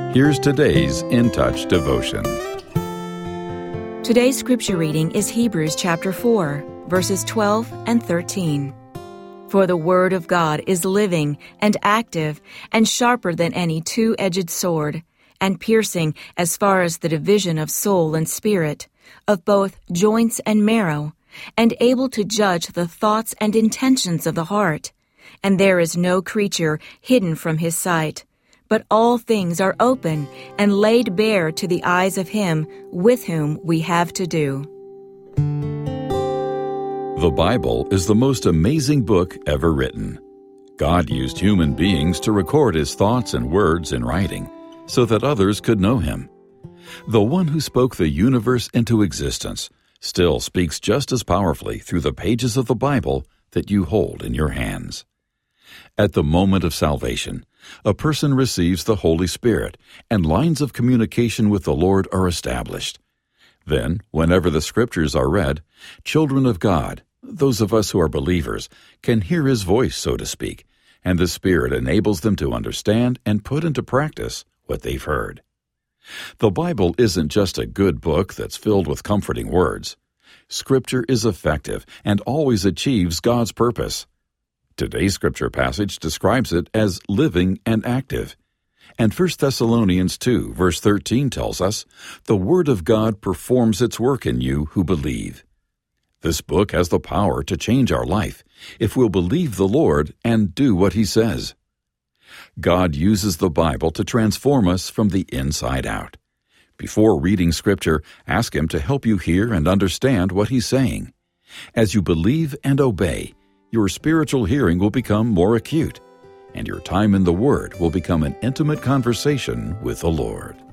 Here's today's In Touch devotion. Today's scripture reading is Hebrews chapter 4, verses 12 and 13. For the word of God is living and active and sharper than any two-edged sword, and piercing as far as the division of soul and spirit, of both joints and marrow, and able to judge the thoughts and intentions of the heart. And there is no creature hidden from his sight, but all things are open and laid bare to the eyes of him with whom we have to do. The Bible is the most amazing book ever written. God used human beings to record His thoughts and words in writing so that others could know Him. The one who spoke the universe into existence still speaks just as powerfully through the pages of the Bible that you hold in your hands. At the moment of salvation, a person receives the Holy Spirit, and lines of communication with the Lord are established. Then, whenever the Scriptures are read, children of God, those of us who are believers, can hear His voice, so to speak, and the Spirit enables them to understand and put into practice what they've heard. The Bible isn't just a good book that's filled with comforting words. Scripture is effective and always achieves God's purpose. Today's scripture passage describes it as living and active. And 1 Thessalonians 2, verse 13 tells us, "The Word of God performs its work in you who believe." This book has the power to change our life if we'll believe the Lord and do what He says. God uses the Bible to transform us from the inside out. Before reading Scripture, ask Him to help you hear and understand what He's saying. As you believe and obey, your spiritual hearing will become more acute, and your time in the Word will become an intimate conversation with the Lord.